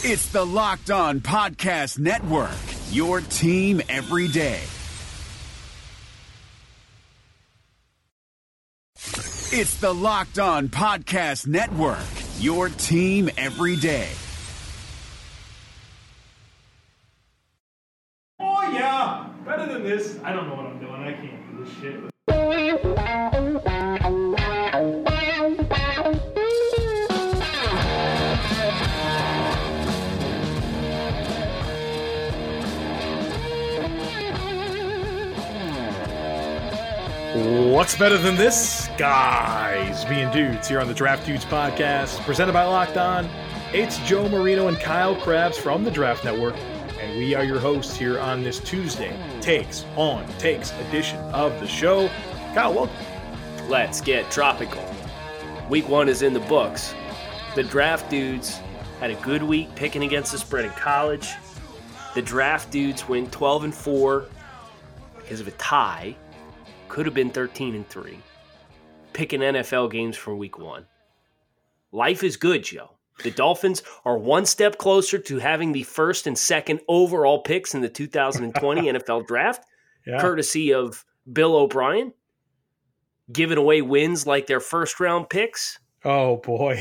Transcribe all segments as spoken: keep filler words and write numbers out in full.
It's the Locked On Podcast Network, your team every day. It's the Locked On Podcast Network, your team every day. Oh, yeah. Better than this. I don't know what I'm doing. I can't do this shit. What's better than this? Guys being dudes here on the Draft Dudes podcast, presented by Locked On. It's Joe Marino and Kyle Krabs from the Draft Network, and we are your hosts here on this Tuesday Takes on Takes edition of the show. Kyle, welcome. Let's get tropical. Week one is in the books. The Draft Dudes had a good week picking against the spread in college. The Draft Dudes went twelve and four because of a tie. Could have been thirteen and three. Picking N F L games for week one. Life is good, Joe. The Dolphins are one step closer to having the first and second overall picks in the two thousand twenty N F L draft, yeah. Courtesy of Bill O'Brien. Giving away wins like their first round picks. Oh, boy.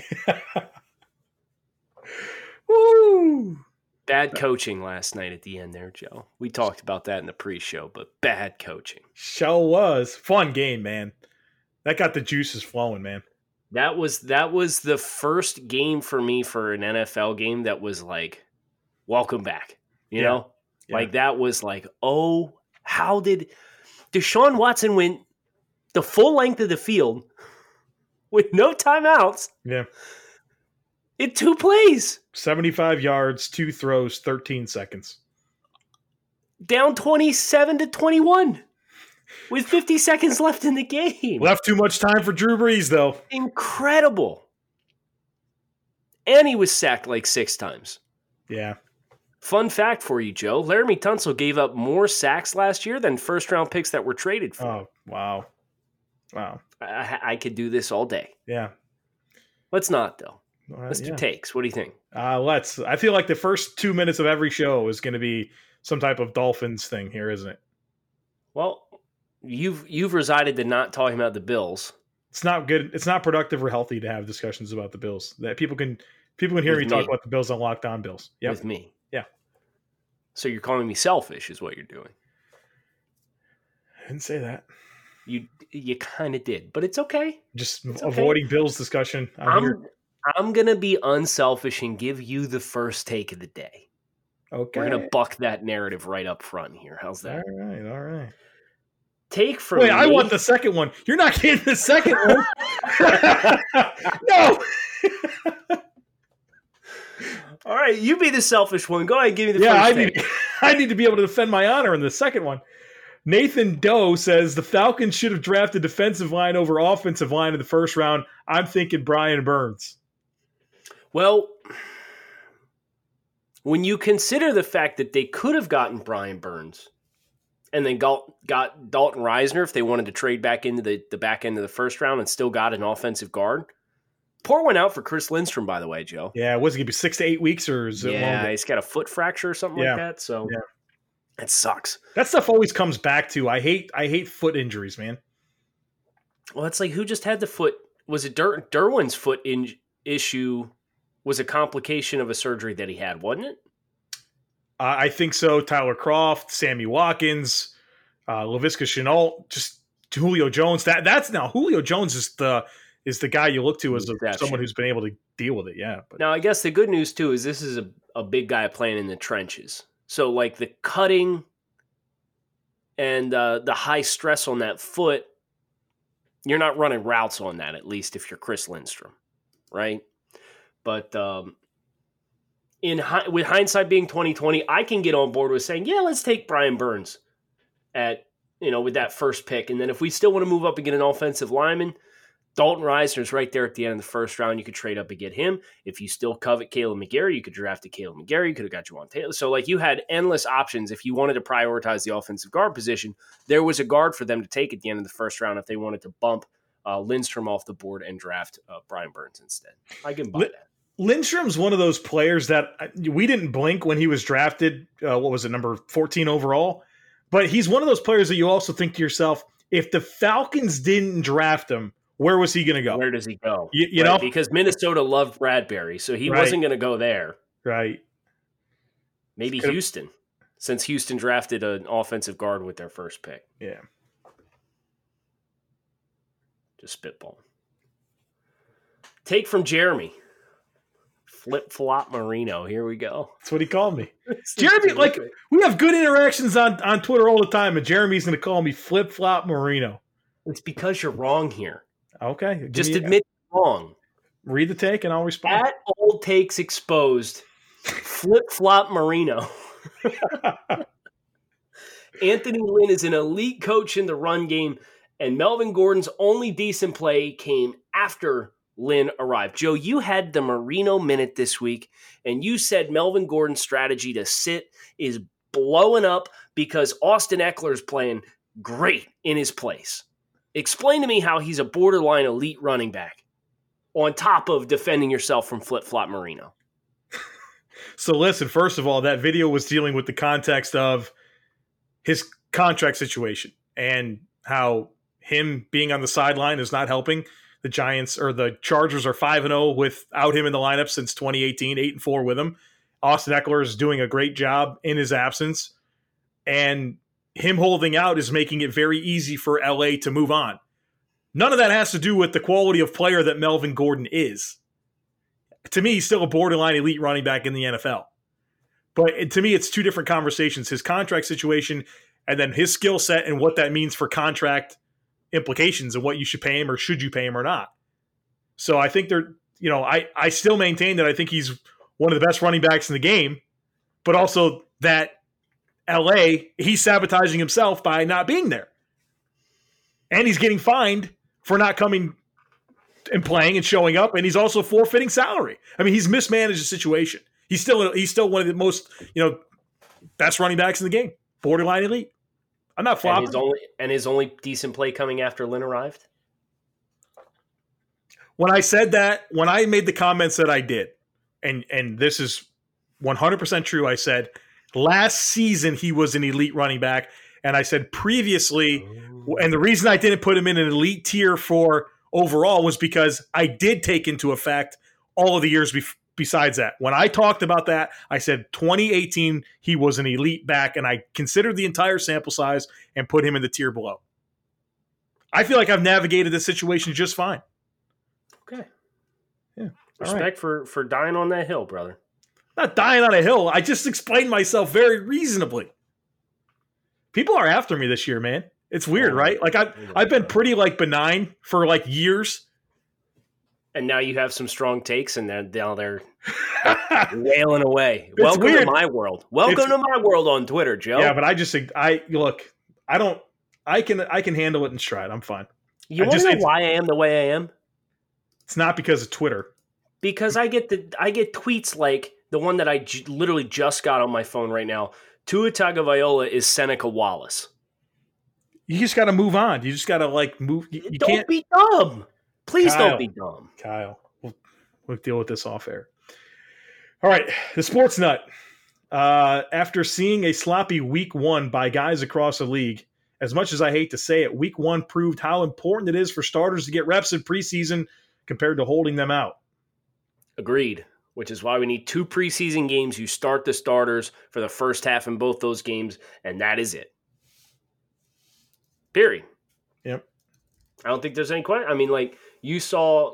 Woo! Bad coaching last night at the end there, Joe. We talked about that in the pre-show, but bad coaching. Show was. Fun game, man. That got the juices flowing, man. That was that was the first game for me for an N F L game that was like, welcome back. You yeah. know? Yeah. Like that was like, oh, how did Deshaun Watson went the full length of the field with no timeouts? Yeah. In two plays. seventy-five yards, two throws, thirteen seconds. Down twenty-seven to twenty-one with fifty seconds left in the game. Left too much time for Drew Brees, though. Incredible. And he was sacked like six times. Yeah. Fun fact for you, Joe. Laramie Tunsil gave up more sacks last year than first-round picks that were traded for. Oh, wow. Wow. I, I could do this all day. Yeah. Let's not, though. Uh, Let's do yeah. takes. What do you think? Uh, let's. I feel like the first two minutes of every show is going to be some type of Dolphins thing here, isn't it? Well, you've you've resided to not talking about the Bills. It's not good. It's not productive or healthy to have discussions about the Bills. That people can people can hear me, me talk about the Bills on Locked On Bills. Yep. With me. Yeah. So you're calling me selfish is what you're doing. I didn't say that. You you kind of did, but it's okay. Just it's avoiding okay. Bills discussion. I'm, I'm here. I'm going to be unselfish and give you the first take of the day. Okay. We're going to buck that narrative right up front here. How's that? All right, all right. Take from Wait, me. I want the second one. You're not getting the second one. No. All right, you be the selfish one. Go ahead and give me the yeah, first I take. need, I need to be able to defend my honor in the second one. Nathan Doe says the Falcons should have drafted defensive line over offensive line in the first round. I'm thinking Brian Burns. Well, when you consider the fact that they could have gotten Brian Burns and then got, got Dalton Reisner if they wanted to trade back into the, the back end of the first round and still got an offensive guard. Pour one out for Chris Lindstrom, by the way, Joe. Yeah, was it going to be six to eight weeks or is it Yeah, longer? He's got a foot fracture or something yeah. like that. So yeah. It sucks. That stuff always comes back to I hate I hate foot injuries, man. Well, it's like who just had the foot? Was it Der- Derwin's foot in- issue? Was a complication of a surgery that he had, wasn't it? Uh, I think so. Tyler Kroft, Sammy Watkins, uh, Laviska Shenault, just Julio Jones. That that's now Julio Jones is the is the guy you look to as a, someone who's been able to deal with it. Yeah. But. Now, I guess the good news too is this is a, a big guy playing in the trenches. So, like the cutting and uh, the high stress on that foot, you're not running routes on that, at least if you're Chris Lindstrom, right? But um, in with hindsight being twenty twenty, I can get on board with saying, yeah, let's take Brian Burns at you know with that first pick, and then if we still want to move up and get an offensive lineman, Dalton Reisner's right there at the end of the first round. You could trade up and get him. If you still covet Kaleb McGarry, you could draft a Kaleb McGarry. You could have got Juwan Taylor. So, like, you had endless options. If you wanted to prioritize the offensive guard position, there was a guard for them to take at the end of the first round if they wanted to bump uh, Lindstrom off the board and draft uh, Brian Burns instead. I can buy Li- that. Lindstrom's one of those players that we didn't blink when he was drafted. Uh, what was it, number fourteen overall? But he's one of those players that you also think to yourself, if the Falcons didn't draft him, where was he going to go? Where does he go? You, you right, know, because Minnesota loved Bradbury, so he right. wasn't going to go there. Right. Maybe Could've, Houston, since Houston drafted an offensive guard with their first pick. Yeah. Just spitball. Take from Jeremy. Flip flop Marino. Here we go. That's what he called me. Jeremy, like, we have good interactions on, on Twitter all the time, and Jeremy's going to call me flip flop Marino. It's because you're wrong here. Okay. Just me, admit you're wrong. Read the take and I'll respond. At Old Takes Exposed, flip flop Marino. Anthony Lynn is an elite coach in the run game, and Melvin Gordon's only decent play came after Lynn arrived. Joe, you had the Marino Minute this week, and you said Melvin Gordon's strategy to sit is blowing up because Austin Eckler is playing great in his place. Explain to me how he's a borderline elite running back on top of defending yourself from flip-flop Marino. So listen, first of all, that video was dealing with the context of his contract situation and how him being on the sideline is not helping. The Giants or the Chargers are five and oh without him in the lineup since twenty eighteen, eight and four with him. Austin Eckler is doing a great job in his absence, and him holding out is making it very easy for L A to move on. None of that has to do with the quality of player that Melvin Gordon is. To me, he's still a borderline elite running back in the N F L. But to me, it's two different conversations. His contract situation and then his skill set and what that means for contract implications and what you should pay him or should you pay him or not. So I think they're, you know, I, I still maintain that I think he's one of the best running backs in the game, but also that L A, he's sabotaging himself by not being there. And he's getting fined for not coming and playing and showing up, and he's also forfeiting salary. I mean, he's mismanaged the situation. He's still he's still one of the most, you know, best running backs in the game, borderline elite. I'm not flopping. And his only and his only decent play coming after Lynn arrived? When I said that, when I made the comments that I did, and and this is one hundred percent true, I said last season he was an elite running back, and I said previously, oh. and the reason I didn't put him in an elite tier for overall was because I did take into effect all of the years bef- besides that. When I talked about that, I said twenty eighteen, he was an elite back, and I considered the entire sample size and put him in the tier below. I feel like I've navigated this situation just fine. Okay. Yeah. Respect right. for, for dying on that hill, brother. Not dying on a hill. I just explained myself very reasonably. People are after me this year, man. It's weird, oh, right? Like I've I've been pretty like benign for like years. And now you have some strong takes, and then now they're wailing away. It's Welcome weird. to my world. Welcome it's, to my world on Twitter, Joe. Yeah, but I just I look. I don't. I can I can handle it in stride. I'm fine. You want to know why I am the way I am? It's not because of Twitter. Because I get the I get tweets like the one that I j- literally just got on my phone right now. Tua Tagovailoa is Seneca Wallace. You just got to move on. You just got to like move. You, you don't can't be dumb. Please Kyle, don't be dumb. Kyle, we'll, we'll deal with this off air. All right, the sports nut. Uh, after seeing a sloppy week one by guys across the league, as much as I hate to say it, week one proved how important it is for starters to get reps in preseason compared to holding them out. Agreed, which is why we need two preseason games. You start the starters for the first half in both those games, and that is it. Period. Yep. I don't think there's any question. I mean, like, you saw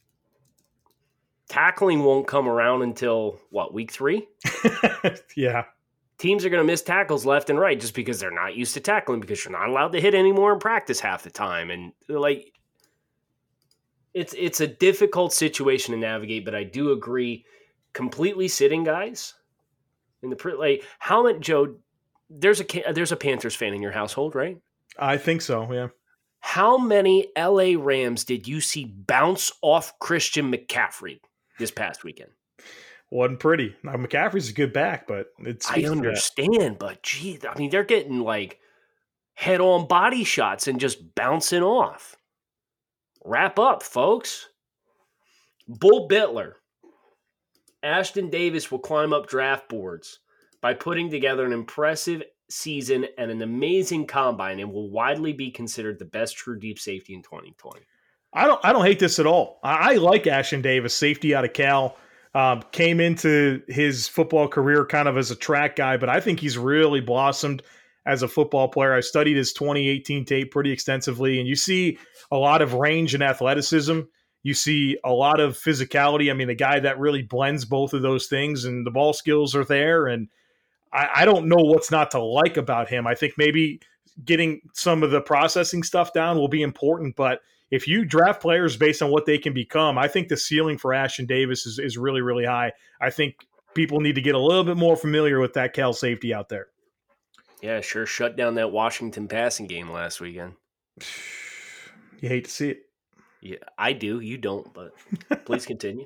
tackling won't come around until, what, week three? Yeah. Teams are going to miss tackles left and right just because they're not used to tackling, because you're not allowed to hit anymore in practice half the time. And, like, it's it's a difficult situation to navigate, but I do agree, completely sitting guys in the like how many Joe. There's a there's a Panthers fan in your household, right? I think so. Yeah. How many L A Rams did you see bounce off Christian McCaffrey this past weekend? Wasn't pretty. Now, McCaffrey's a good back, but it's. I understand, but gee, I mean, they're getting like head-on body shots and just bouncing off. Wrap up, folks. Bull Bittler. Ashton Davis will climb up draft boards by putting together an impressive season and an amazing combine and will widely be considered the best true deep safety in twenty twenty. I don't I don't hate this at all. I, I like Ashton Davis, safety out of Cal. Um, came into his football career kind of as a track guy, but I think he's really blossomed as a football player. I studied his twenty eighteen tape pretty extensively, and you see a lot of range and athleticism. You see a lot of physicality. I mean, a guy that really blends both of those things, and the ball skills are there. And I, I don't know what's not to like about him. I think maybe getting some of the processing stuff down will be important, but if you draft players based on what they can become, I think the ceiling for Ashton Davis is, is really, really high. I think people need to get a little bit more familiar with that Cal safety out there. Yeah, sure shut down that Washington passing game last weekend. You hate to see it. Yeah, I do. You don't, but please continue.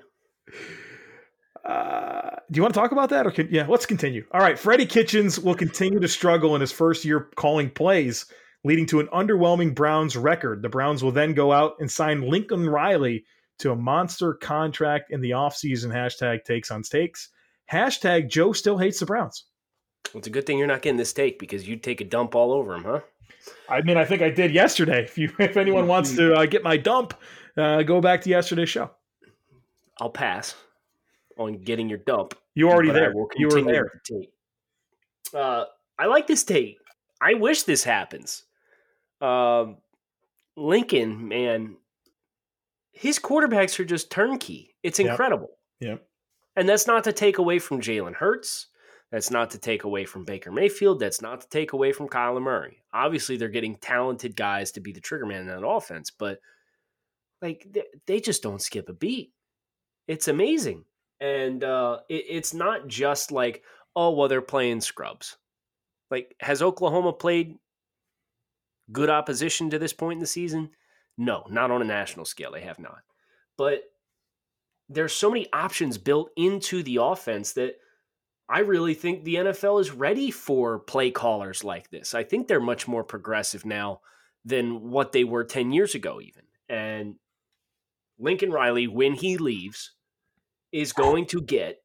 Uh, do you want to talk about that? Or can, yeah, let's continue. All right, Freddie Kitchens will continue to struggle in his first year calling plays, leading to an underwhelming Browns record. The Browns will then go out and sign Lincoln Riley to a monster contract in the offseason. Hashtag takes on stakes. Hashtag Joe still hates the Browns. Well, it's a good thing you're not getting this take because you'd take a dump all over him, huh? I mean, I think I did yesterday. If you, if anyone wants to uh, get my dump, uh, go back to yesterday's show. I'll pass on getting your dump. You already there. You were there. The uh, I like this take. I wish this happens. Um, Lincoln, man, his quarterbacks are just turnkey. It's incredible. Yep. Yep. And that's not to take away from Jalen Hurts. That's not to take away from Baker Mayfield. That's not to take away from Kyler Murray. Obviously, they're getting talented guys to be the trigger man in that offense, but like they, they just don't skip a beat. It's amazing. And uh, it, it's not just like, oh, well, they're playing scrubs. Like, has Oklahoma played good opposition to this point in the season? No, not on a national scale. They have not. But there's so many options built into the offense that I really think the N F L is ready for play callers like this. I think they're much more progressive now than what they were ten years ago even. And Lincoln Riley, when he leaves, is going to get,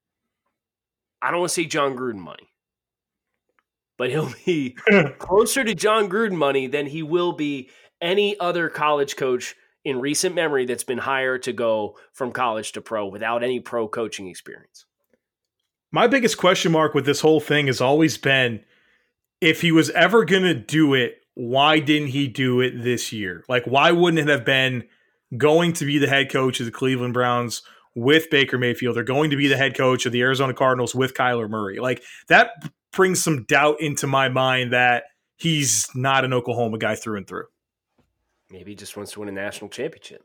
I don't want to say John Gruden money, but he'll be closer to John Gruden money than he will be any other college coach in recent memory that's been hired to go from college to pro without any pro coaching experience. My biggest question mark with this whole thing has always been, if he was ever going to do it, why didn't he do it this year? Like, why wouldn't it have been going to be the head coach of the Cleveland Browns with Baker Mayfield, or going to be the head coach of the Arizona Cardinals with Kyler Murray? Like, that brings some doubt into my mind that he's not an Oklahoma guy through and through. Maybe he just wants to win a national championship.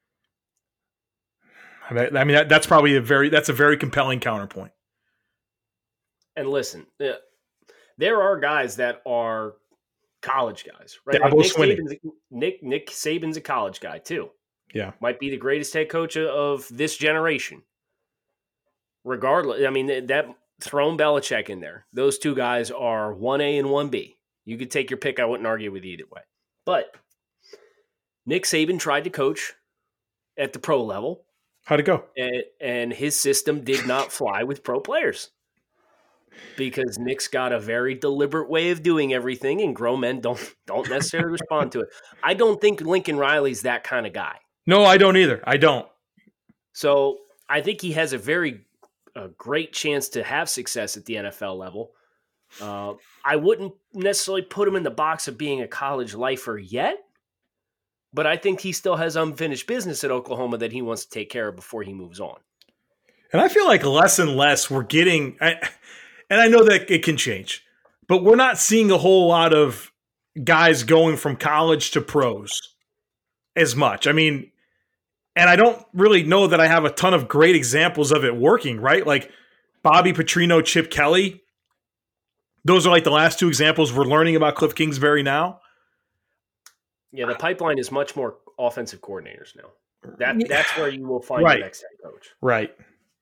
I mean, I mean that, that's probably a very that's a very compelling counterpoint. And listen, there are guys that are college guys, right? Like Nick, Saban's, Nick Nick Saban's a college guy too. Yeah, might be the greatest head coach of this generation. Regardless, I mean that thrown Belichick in there. Those two guys are one A and one B. You could take your pick. I wouldn't argue with either way. But Nick Saban tried to coach at the pro level. How'd it go? And, and his system did not fly with pro players. Because Nick's got a very deliberate way of doing everything, and grown men don't don't necessarily respond to it. I don't think Lincoln Riley's that kind of guy. No, I don't either. I don't. So I think he has a very a great chance to have success at the N F L level. Uh, I wouldn't necessarily put him in the box of being a college lifer yet, but I think he still has unfinished business at Oklahoma that he wants to take care of before he moves on. And I feel like less and less we're getting I, – and I know that it can change, but we're not seeing a whole lot of guys going from college to pros as much. I mean, and I don't really know that I have a ton of great examples of it working, right? Like Bobby Petrino, Chip Kelly. Those are like the last two examples we're learning about Cliff Kingsbury now. Yeah, the pipeline is much more offensive coordinators now. That That's where you will find right. the next head coach. Right.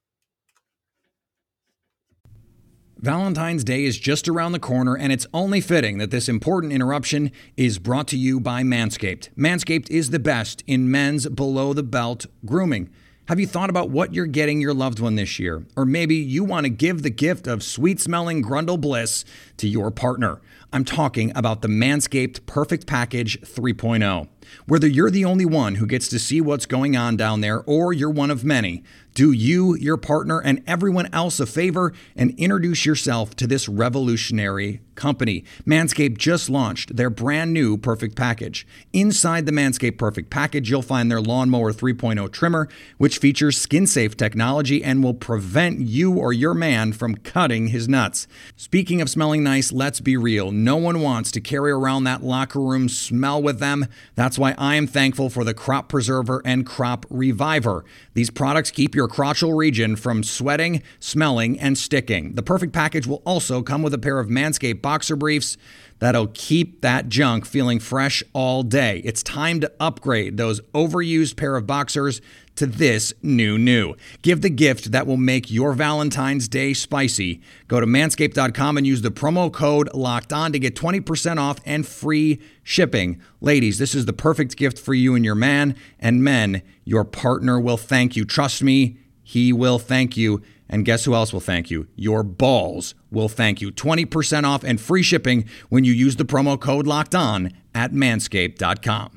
Valentine's Day is just around the corner, and it's only fitting that this important interruption is brought to you by Manscaped. Manscaped is the best in men's below-the-belt grooming. Have you thought about what you're getting your loved one this year? Or maybe you want to give the gift of sweet-smelling Grundle bliss to your partner. I'm talking about the Manscaped Perfect Package three point oh. Whether you're the only one who gets to see what's going on down there or you're one of many, do you, your partner, and everyone else a favor and introduce yourself to this revolutionary company. Manscaped just launched their brand new Perfect Package. Inside the Manscaped Perfect Package, you'll find their Lawnmower three point oh trimmer, which features skin-safe technology and will prevent you or your man from cutting his nuts. Speaking of smelling nice, let's be real. No one wants to carry around that locker room smell with them. That's why I am thankful for the Crop Preserver and Crop Reviver. These products keep your crotchal region from sweating, smelling, and sticking. The Perfect Package will also come with a pair of Manscaped boxer briefs that'll keep that junk feeling fresh all day. It's time to upgrade those overused pair of boxers to this new new. Give the gift that will make your Valentine's Day spicy. Go to manscaped dot com and use the promo code Locked On to get twenty percent off and free shipping. Ladies, this is the perfect gift for you and your man. And men, your partner will thank you. Trust me, he will thank you. And guess who else will thank you? Your balls will thank you. twenty percent off and free shipping when you use the promo code Locked On at manscaped dot com.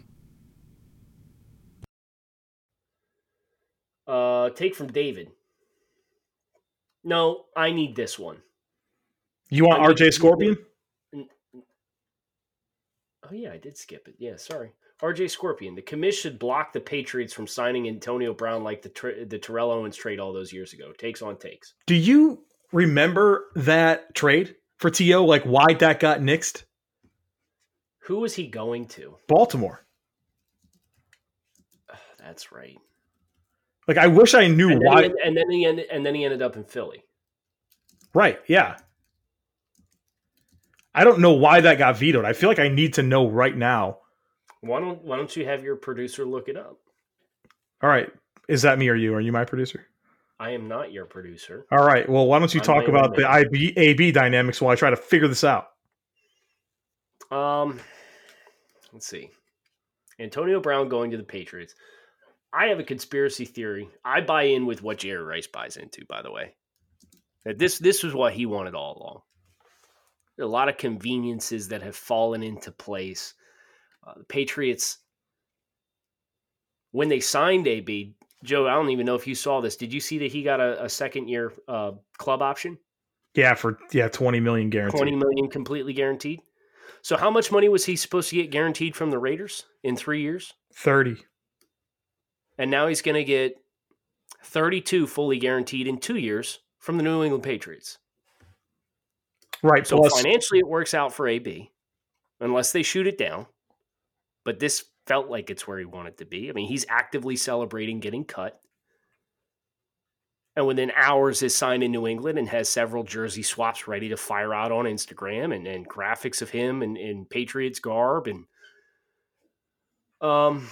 Uh, take from David. No, I need this one. You want I R J Scorpion? Oh, yeah, I did skip it. Yeah, sorry. R J Scorpion. The commission should block the Patriots from signing Antonio Brown like the tra- the Terrell Owens trade all those years ago. Takes on takes. Do you remember that trade for T O? Like why that got nixed? Who was he going to? Baltimore. Oh, that's right. Like I wish I knew and why. He, and then he ended, and then he ended up in Philly. Right. Yeah. I don't know why that got vetoed. I feel like I need to know right now. Why don't Why don't you have your producer look it up? All right. Is that me or you? Are you my producer? I am not your producer. All right. Well, why don't you I'm talk about the I B, A B dynamics while I try to figure this out? Um, let's see. Antonio Brown going to the Patriots. I have a conspiracy theory. I buy in with what Jerry Rice buys into, by the way. That this this was what he wanted all along. There are a lot of conveniences that have fallen into place. Uh, the Patriots, when they signed A B, Joe, I don't even know if you saw this. Did you see that he got a, a second year uh, club option? Yeah, for yeah, twenty million guaranteed. twenty million completely guaranteed. So how much money was he supposed to get guaranteed from the Raiders in three years? thirty. And now he's going to get thirty-two fully guaranteed in two years from the New England Patriots. Right. So plus, financially it works out for A B unless they shoot it down. But this felt like it's where he wanted to be. I mean, he's actively celebrating getting cut. And within hours is signed in New England and has several jersey swaps ready to fire out on Instagram and, and graphics of him in, in Patriots garb. And um,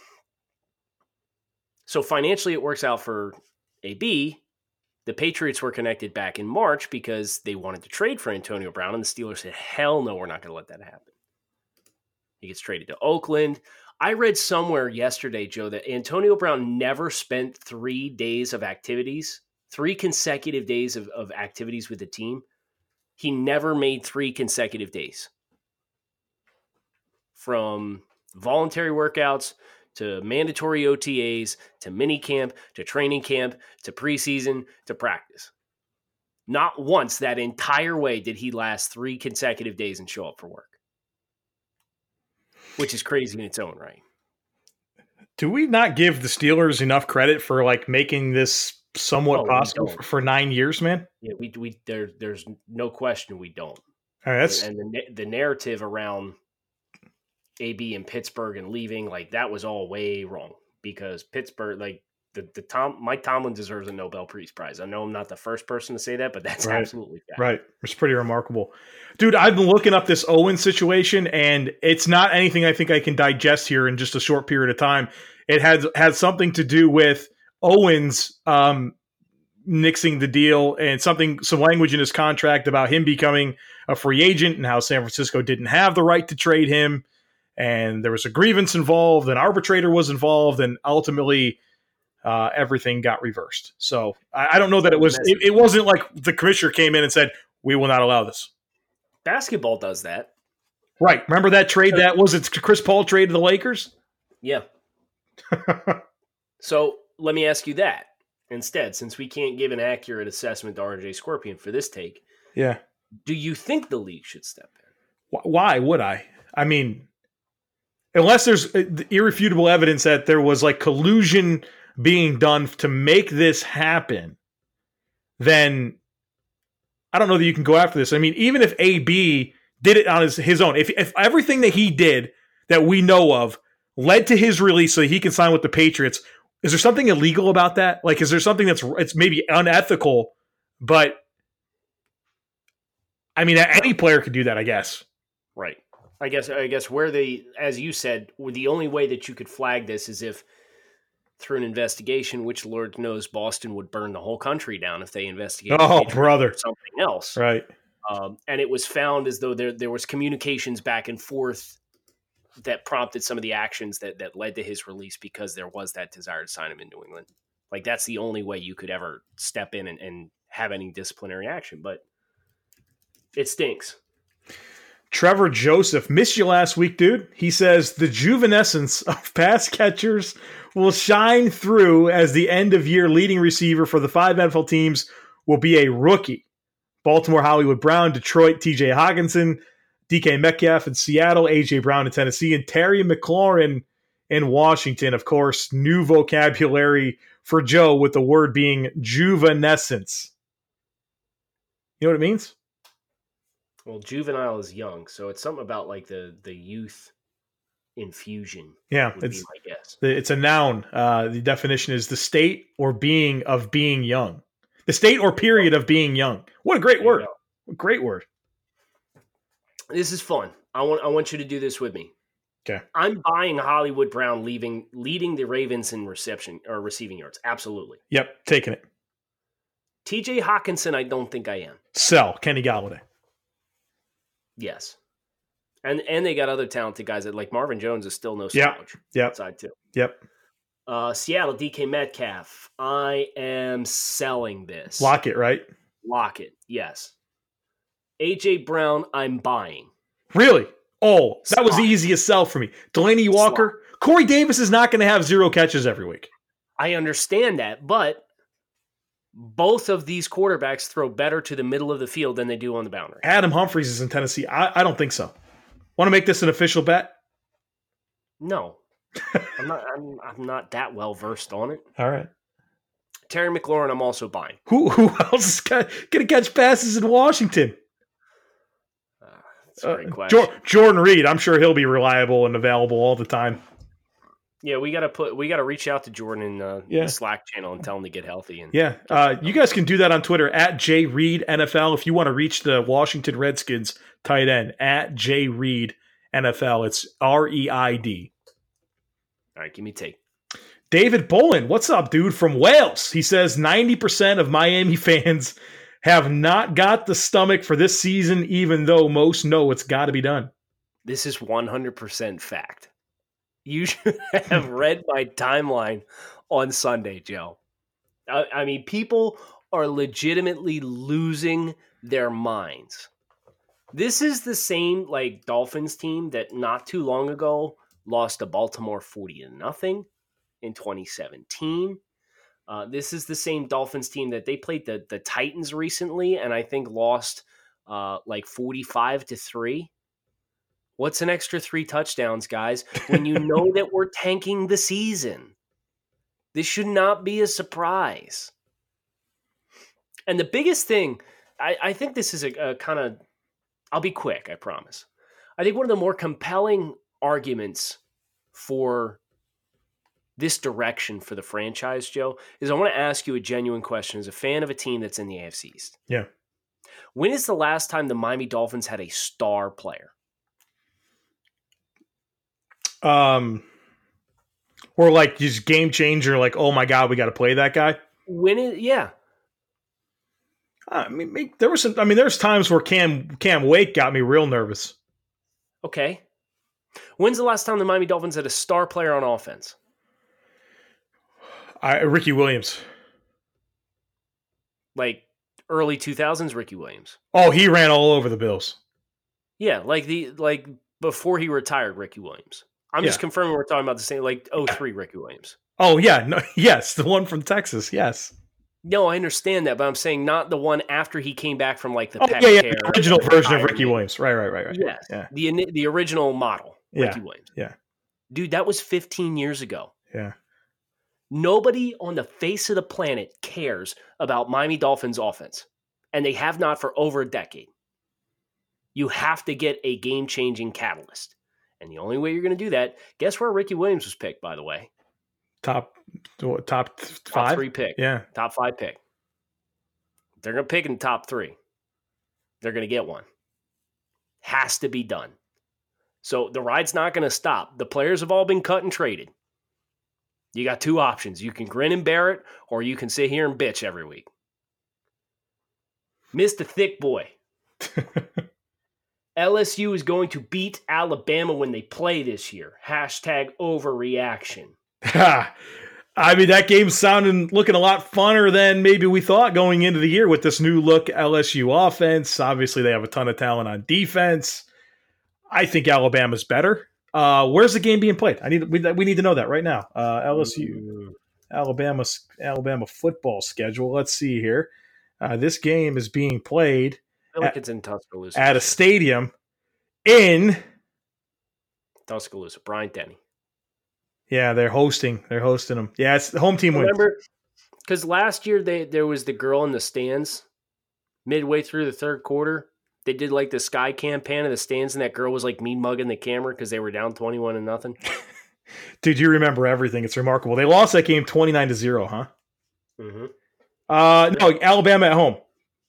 so financially it works out for A B. The Patriots were connected back in March because they wanted to trade for Antonio Brown, and the Steelers said, hell no, we're not going to let that happen. He gets traded to Oakland. I read somewhere yesterday, Joe, that Antonio Brown never spent three days of activities, three consecutive days of, of activities with the team. He never made three consecutive days. From voluntary workouts to mandatory O T As to mini camp to training camp to preseason to practice. Not once that entire way did he last three consecutive days and show up for work. Which is crazy in its own right. Do we not give the Steelers enough credit for like making this somewhat oh, possible for, for nine years, man? Yeah, we we there there's no question we don't. All right, that's... And the the narrative around A B in Pittsburgh and leaving, like that was all way wrong because Pittsburgh, like the the Tom Mike Tomlin deserves a Nobel Peace Prize. I know I'm not the first person to say that, but that's right. absolutely fact. Right. It's pretty remarkable. Dude, I've been looking up this Owens situation, and it's not anything I think I can digest here in just a short period of time. It has had something to do with Owens um, nixing the deal and something, some language in his contract about him becoming a free agent and how San Francisco didn't have the right to trade him. And there was a grievance involved, an arbitrator was involved, and ultimately uh, everything got reversed. So I, I don't know that it was. It, it wasn't like the commissioner came in and said, "We will not allow this." Basketball does that, right? Remember that trade? That was it. Chris Paul traded the Lakers. Yeah. So let me ask you that instead, since we can't give an accurate assessment to R J Scorpion for this take. Yeah. Do you think the league should step in? Why would I? I mean, unless there's irrefutable evidence that there was like collusion being done to make this happen, then I don't know that you can go after this. I mean, even if A B did it on his, his own, if, if everything that he did that we know of led to his release so he can sign with the Patriots, is there something illegal about that? Like, is there something that's it's maybe unethical, but I mean, any player could do that, I guess. Right. I guess, I guess where they, as you said, the only way that you could flag this is if through an investigation, which Lord knows Boston would burn the whole country down if they investigated oh, brother. something else. Right. Um, and it was found as though there, there was communications back and forth that prompted some of the actions that, that led to his release because there was that desire to sign him in New England. Like, that's the only way you could ever step in and, and have any disciplinary action. But it stinks. Trevor Joseph, missed you last week, dude. He says the juvenescence of pass catchers will shine through as the end-of-year leading receiver for the five N F L teams will be a rookie. Baltimore, Hollywood Brown, Detroit, T J Hockenson, D K Metcalf in Seattle, A J Brown in Tennessee, and Terry McLaurin in Washington. Of course, new vocabulary for Joe with the word being juvenescence. You know what it means? Well, juvenile is young, so it's something about like the the youth infusion. Yeah, would it's be my guess. It's a noun. Uh, the definition is the state or being of being young. The state or period of being young. What a great There word! you go. What a great word. This is fun. I want I want you to do this with me. Okay. I'm buying Hollywood Brown leaving leading the Ravens in reception or receiving yards. Absolutely. Yep, taking it. T J Hockenson, I don't think I am. Sell Kenny Golladay. Yes. And and they got other talented guys that like Marvin Jones is still no Yeah. slouch. Yep. Outside too. Yep. Uh, Seattle, D K Metcalf. I am selling this. Lock it, right? Lock it. Yes. A J Brown, I'm buying. Really? Oh, that was the Slot. easiest sell for me. Delaney Walker. Corey Davis is not going to have zero catches every week. I understand that, but both of these quarterbacks throw better to the middle of the field than they do on the boundary. Adam Humphries is in Tennessee. I, I don't think so. Want to make this an official bet? No. I'm not I'm, I'm not that well versed on it. All right. Terry McLaurin, I'm also buying. Who who else is going to catch passes in Washington? Uh, that's a great Uh, question. Jor- Jordan Reed. I'm sure he'll be reliable and available all the time. Yeah, we gotta put we gotta reach out to Jordan in uh, Yeah. the Slack channel and tell him to get healthy. And Yeah. Uh, you guys can do that on Twitter at J Reed N F L if you want to reach the Washington Redskins tight end at J Reed N F L. It's R E I D. all right, give me take. David Bolin, what's up, dude? From Wales. He says ninety percent of Miami fans have not got the stomach for this season, even though most know it's got to be done. This is one hundred percent fact. You should have read my timeline on Sunday, Joe. I, I mean, people are legitimately losing their minds. This is the same like Dolphins team that not too long ago lost to Baltimore forty to nothing in twenty seventeen. Uh, this is the same Dolphins team that they played the, the Titans recently and I think lost uh, like forty-five to three. What's an extra three touchdowns, guys, when you know that we're tanking the season? This should not be a surprise. And the biggest thing, I, I think this is a, a kind of, I'll be quick, I promise. I think one of the more compelling arguments for this direction for the franchise, Joe, is I want to ask you a genuine question as a fan of a team that's in the A F C East. Yeah. When is the last time the Miami Dolphins had a star player? Um, or like just game changer, like, oh my God, we got to play that guy. When it, yeah. I mean, make- there was some, I mean, there's times where Cam, Cam Wake got me real nervous. Okay. When's the last time the Miami Dolphins had a star player on offense? I, Ricky Williams. Like early two thousands, Ricky Williams. Oh, he ran all over the Bills. Yeah, like the like before he retired, Ricky Williams. I'm Yeah. just confirming we're talking about the same, like oh three Ricky Williams. Oh, yeah. No, yes, the one from Texas. Yes. No, I understand that, but I'm saying not the one after he came back from like the Oh, pet yeah, yeah. care The original version of Ricky retirement. Williams. Right, right, right, right. Yes, Yeah. the ini- the original model, Yeah. Ricky Williams. Yeah. Dude, that was fifteen years ago. Yeah. Nobody on the face of the planet cares about Miami Dolphins offense, and they have not for over a decade. You have to get a game-changing catalyst. And the only way you're going to do that, guess where Ricky Williams was picked, by the way? Top, top Top five? three pick. Yeah. Top five pick. They're going to pick in the top three. They're going to get one. Has to be done. So the ride's not going to stop. The players have all been cut and traded. You got two options. You can grin and bear it, or you can sit here and bitch every week. Mister Thick Boy. L S U is going to beat Alabama when they play this year. Hashtag overreaction. I mean, that game's sounding, looking a lot funner than maybe we thought going into the year with this new look L S U offense. Obviously, they have a ton of talent on defense. I think Alabama's better. Uh, where's the game being played? I need we, we need to know that right now. Uh, L S U, Alabama, Alabama football schedule. Let's see here. Uh, this game is being played I feel like at, it's in Tuscaloosa. at a stadium in. Tuscaloosa. Bryant Denny. Yeah, they're hosting. They're hosting them. Yeah, it's the home team wins. Remember, because last year they there was the girl in the stands midway through the third quarter. They did like the sky campaign of the stands, and that girl was like mean mugging the camera because they were down twenty-one to nothing. Dude, you remember everything. It's remarkable. They lost that game twenty-nine to zero, huh? Mm-hmm. Uh, no, Alabama at home.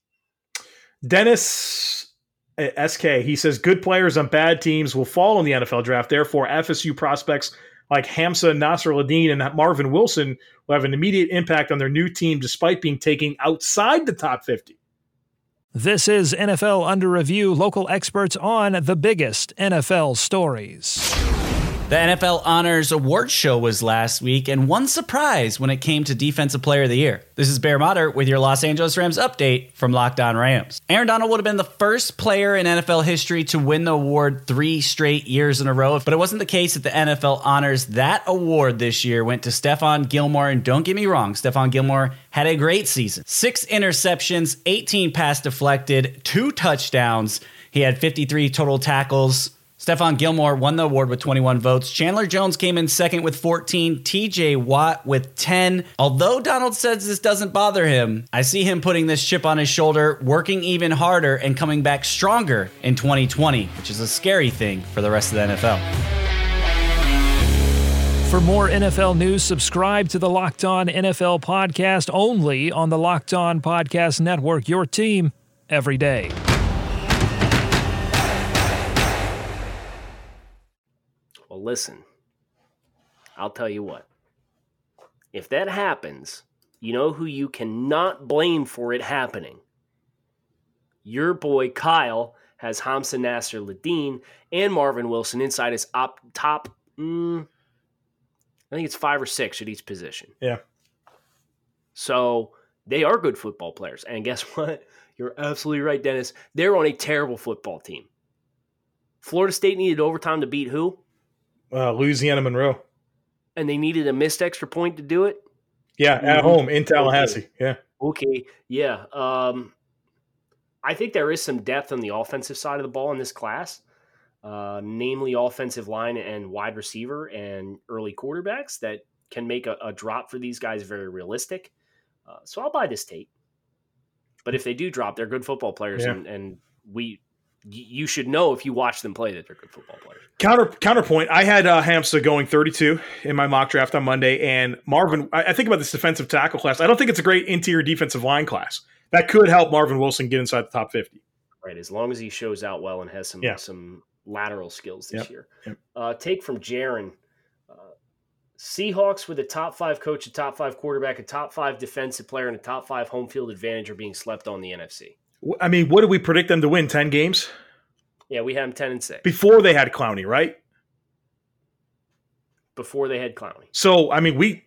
Dennis uh, S K, he says, good players on bad teams will fall in the N F L draft. Therefore, F S U prospects like Hamza Nasr-Ladin and Marvin Wilson will have an immediate impact on their new team despite being taken outside the top fifty. This is N F L Under Review, local experts on the biggest N F L stories. The N F L Honors Award Show was last week, and one surprise when it came to Defensive Player of the Year. This is Bear Motter with your Los Angeles Rams update from Locked On Rams. Aaron Donald would have been the first player in N F L history to win the award three straight years in a row, but it wasn't the case at the N F L Honors. That award this year went to Stephon Gilmore, and don't get me wrong, Stephon Gilmore had a great season. Six interceptions, eighteen pass deflected, two touchdowns. He had fifty-three total tackles. Stephon Gilmore won the award with twenty-one votes. Chandler Jones came in second with fourteen. T J Watt with ten. Although Donald says this doesn't bother him, I see him putting this chip on his shoulder, working even harder, and coming back stronger in twenty twenty, which is a scary thing for the rest of the N F L. For more N F L news, subscribe to the Locked On N F L podcast only on the Locked On Podcast Network, your team every day. Well, listen, I'll tell you what. If that happens, you know who you cannot blame for it happening? Your boy Kyle has Hamza Nasr-Ladin and Marvin Wilson inside his op- top, mm, I think it's five or six at each position. Yeah. So they are good football players. And guess what? You're absolutely right, Dennis. They're on a terrible football team. Florida State needed overtime to beat who? Uh, Louisiana Monroe. And they needed a missed extra point to do it? Yeah, at home in Tallahassee. Yeah. Okay, yeah. Um, I think there is some depth on the offensive side of the ball in this class, uh, namely offensive line and wide receiver and early quarterbacks that can make a, a drop for these guys very realistic. Uh, so I'll buy this tape. But if they do drop, they're good football players, Yeah. and, and we you should know if you watch them play that they're good football players. Counter counterpoint. I had uh, Hamza going thirty-two in my mock draft on Monday, and Marvin. I, I think about this defensive tackle class. I don't think it's a great interior defensive line class. That could help Marvin Wilson get inside the top fifty. Right, as long as he shows out well and has some Yeah. some lateral skills this Yep. year. Yep. Uh, take from Jaron. Uh, Seahawks with a top five coach, a top five quarterback, a top five defensive player, and a top five home field advantage are being slept on the N F C. I mean, what did we predict them to win? ten games? Yeah, we had them ten and six Before they had Clowney, right? before they had Clowney. So, I mean, we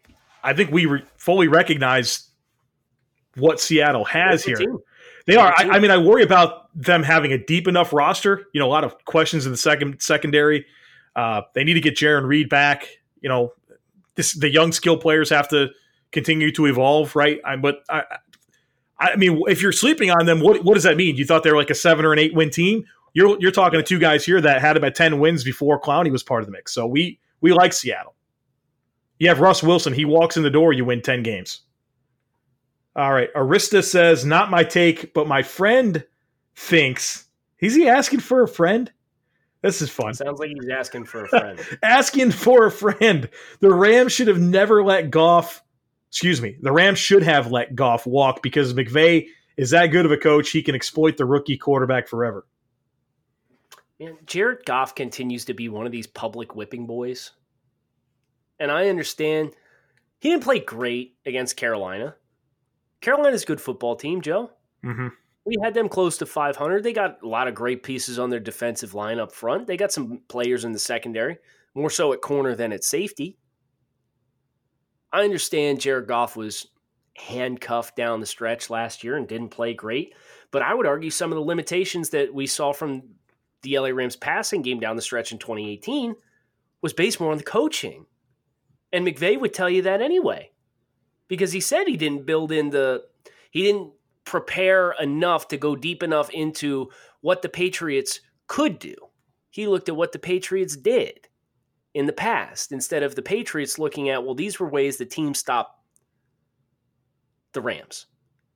I think we re- fully recognize what Seattle has here. Team. They are. I, I mean, I worry about them having a deep enough roster. You know, a lot of questions in the second secondary. Uh, they need to get Jaron Reed back. You know, this, the young skill players have to continue to evolve, right? I, but I, I mean, if you're sleeping on them, what what does that mean? You thought they were like a seven or an eight win team? You're you're talking to two guys here that had them at ten wins before Clowney was part of the mix. So we we like Seattle. You have Russ Wilson. He walks in the door, you win ten games. All right. Arista says, not my take, but my friend thinks. Is he asking for a friend? This is fun. Sounds like he's asking for a friend. Asking for a friend. The Rams should have never let Goff, excuse me, the Rams should have let Goff walk because McVay is that good of a coach. He can exploit the rookie quarterback forever. Man, Jared Goff continues to be one of these public whipping boys. And I understand he didn't play great against Carolina. Carolina's a good football team, Joe. Mm-hmm. We had them close to five hundred. They got a lot of great pieces on their defensive line up front. They got some players in the secondary, more so at corner than at safety. I understand Jared Goff was handcuffed down the stretch last year and didn't play great, but I would argue some of the limitations that we saw from the L A Rams passing game down the stretch in twenty eighteen was based more on the coaching. And McVay would tell you that anyway, because he said he didn't build in the, he didn't prepare enough to go deep enough into what the Patriots could do. He looked at what the Patriots did in the past instead of the Patriots looking at, well, these were ways the team stopped the Rams.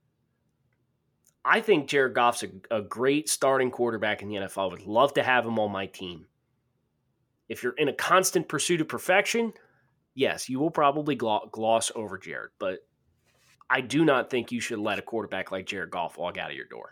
I think Jared Goff's a, a great starting quarterback in the N F L. I would love to have him on my team. If you're in a constant pursuit of perfection, yes, you will probably gloss over Jared, but I do not think you should let a quarterback like Jared Goff walk out of your door.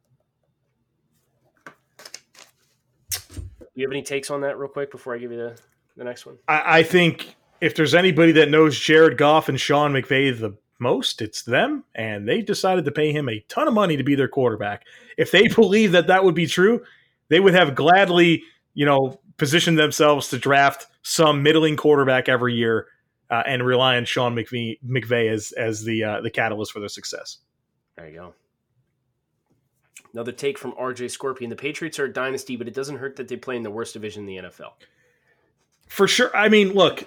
Do you have any takes on that real quick before I give you the, the next one? I, I think if there's anybody that knows Jared Goff and Sean McVay the most, it's them, and they decided to pay him a ton of money to be their quarterback. If they believe that that would be true, they would have gladly, you know, positioned themselves to draft some middling quarterback every year uh, and rely on Sean McVay, McVay as as the uh, the catalyst for their success. There you go. Another take from R J Scorpion. The Patriots are a dynasty, but it doesn't hurt that they play in the worst division in the N F L. For sure. I mean, look,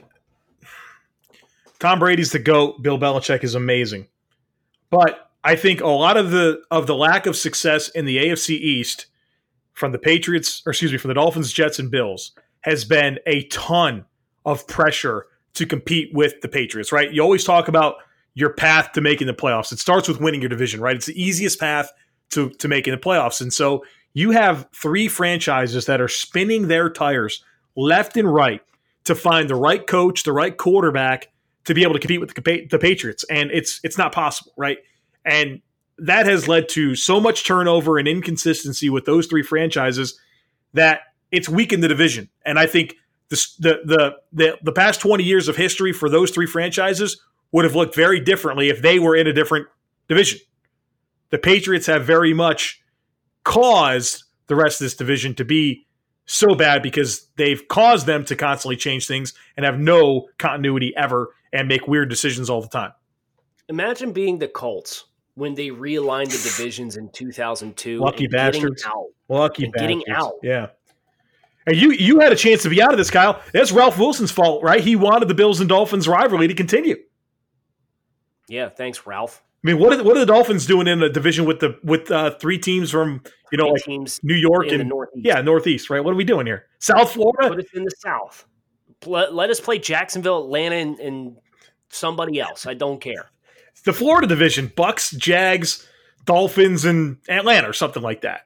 Tom Brady's the GOAT. Bill Belichick is amazing. But I think a lot of the of the lack of success in the A F C East from the Patriots, or excuse me, from the Dolphins, Jets, and Bills has been a ton of pressure to compete with the Patriots, right? You always talk about your path to making the playoffs. It starts with winning your division, right? It's the easiest path to, to making the playoffs. And so you have three franchises that are spinning their tires left and right to find the right coach, the right quarterback to be able to compete with the, the Patriots. And it's it's not possible, right? And that has led to so much turnover and inconsistency with those three franchises that it's weakened the division. And I think this, the, the the the past twenty years of history for those three franchises would have looked very differently if they were in a different division. The Patriots have very much caused the rest of this division to be so bad because they've caused them to constantly change things and have no continuity ever and make weird decisions all the time. Imagine being the Colts when they realigned the divisions in two thousand two. Lucky and bastards. Getting out. Lucky and bastards. Getting out. Yeah. And you you had a chance to be out of this, Kyle. That's Ralph Wilson's fault, right? He wanted the Bills and Dolphins rivalry to continue. Yeah, thanks, Ralph. I mean, what are the, what are the Dolphins doing in a division with the with uh, three teams from you know like teams New York in and the Northeast. yeah Northeast, right? What are we doing here? South Florida? Put us in the South. Let, let us play Jacksonville, Atlanta, and, and somebody else. I don't care. The Florida division: Bucks, Jags, Dolphins, and Atlanta, or something like that.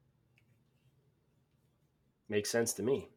Makes sense to me.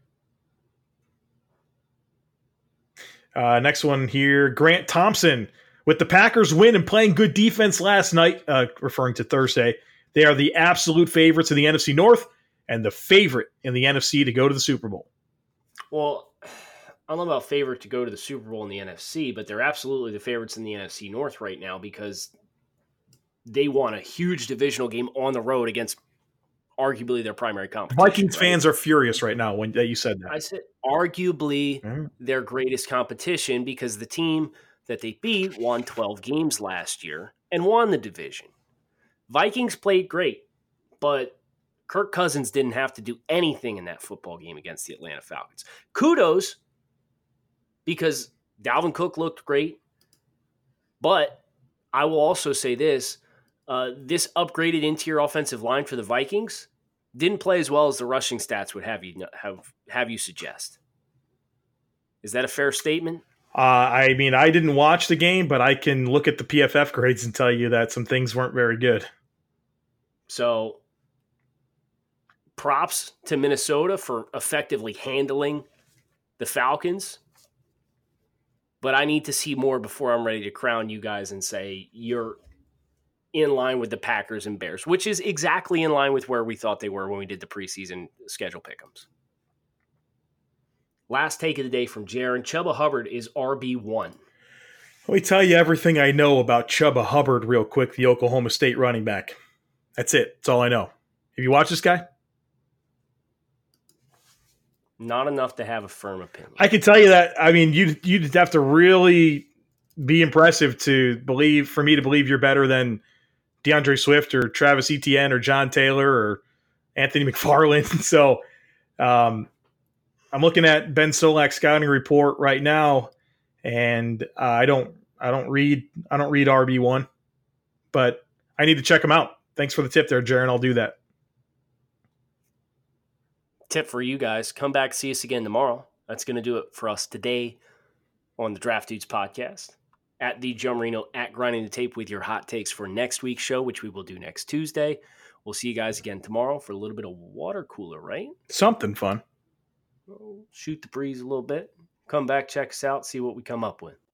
Uh, next one here, Grant Thompson. With the Packers win and playing good defense last night, uh, referring to Thursday, they are the absolute favorites in the N F C North and the favorite in the N F C to go to the Super Bowl. Well, I don't know about favorite to go to the Super Bowl in the N F C, but they're absolutely the favorites in the N F C North right now because they won a huge divisional game on the road against arguably their primary competition. Vikings right? fans are furious right now when that you said that. I said arguably mm-hmm. their greatest competition because the team that they beat won twelve games last year and won the division. Vikings played great, but Kirk Cousins didn't have to do anything in that football game against the Atlanta Falcons. Kudos, because Dalvin Cook looked great, but I will also say this, uh, this upgraded interior offensive line for the Vikings didn't play as well as the rushing stats would have you have, have you suggest. Is that a fair statement? Uh, I mean, I didn't watch the game, but I can look at the P F F grades and tell you that some things weren't very good. So props to Minnesota for effectively handling the Falcons. But I need to see more before I'm ready to crown you guys and say you're in line with the Packers and Bears, which is exactly in line with where we thought they were when we did the preseason schedule pick'ems. Last take of the day from Jaron. Chuba Hubbard is R B one. Let me tell you everything I know about Chuba Hubbard real quick, the Oklahoma State running back. That's it. That's all I know. Have you watched this guy? Not enough to have a firm opinion. I can tell you that. I mean, you'd, you'd have to really be impressive to believe, for me to believe you're better than DeAndre Swift or Travis Etienne or John Taylor or Anthony McFarland. So um, I'm looking at Ben Solak's scouting report right now, and uh, I don't, I don't read, I don't read R B one, but I need to check him out. Thanks for the tip there, Jaron. I'll do that. Tip for you guys, come back, see us again tomorrow. That's going to do it for us today on the Draft Dudes podcast. At the Joe Marino, at Grinding the Tape with your hot takes for next week's show, which we will do next Tuesday. We'll see you guys again tomorrow for a little bit of water cooler, right? Something fun. Shoot the breeze a little bit. Come back, check us out, see what we come up with.